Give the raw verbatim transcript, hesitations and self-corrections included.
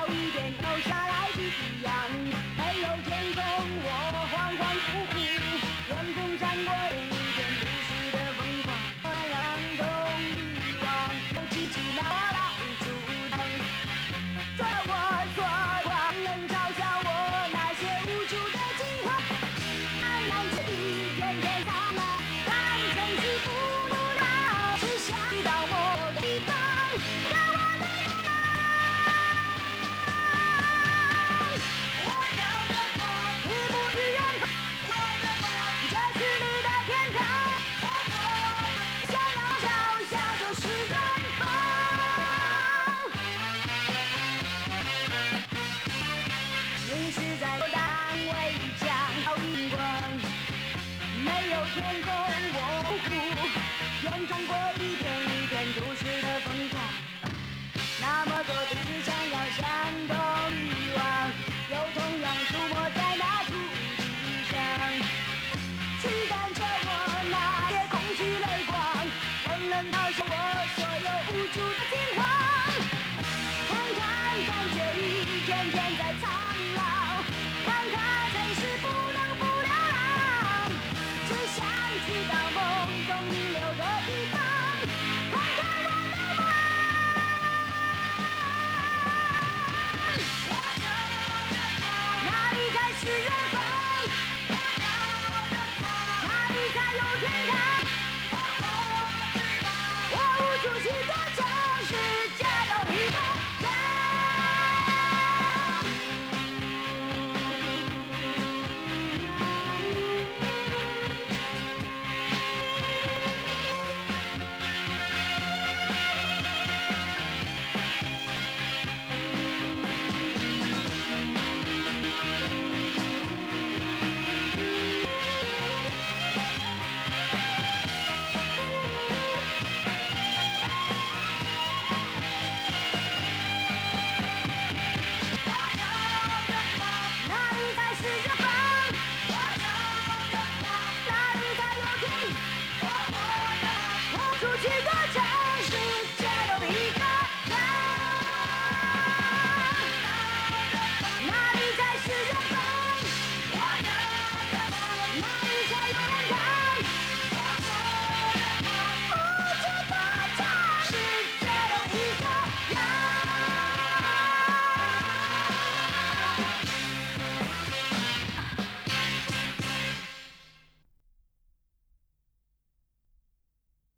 一点留下来的夕阳，没有天空我恍恍惚惚，远空闪过一片都市的疯狂，我让动欲望有奇迹那到处等，这我所望能嘲笑我那些无助的惊慌，安然之地天天苍茫，当城市不努了，只想到某个地方，让我的梦。我要的梦，一步一远方，我的梦，这是你的天堂。想要小小就是远方。你是在我单位讲好荧光，没有天空我不哭，眼中过一片一片都市的疯狂，那么多的事想要相同欲望，又同样出没在那土地上，驱赶着我那些空虚泪光，更能逃出我所有无助的惊慌。看看感觉一天天在苍老，看看城市不能不流浪，只想去到梦中遗留的地方，看看我的梦。哪里才是远方？哪里才有天堂？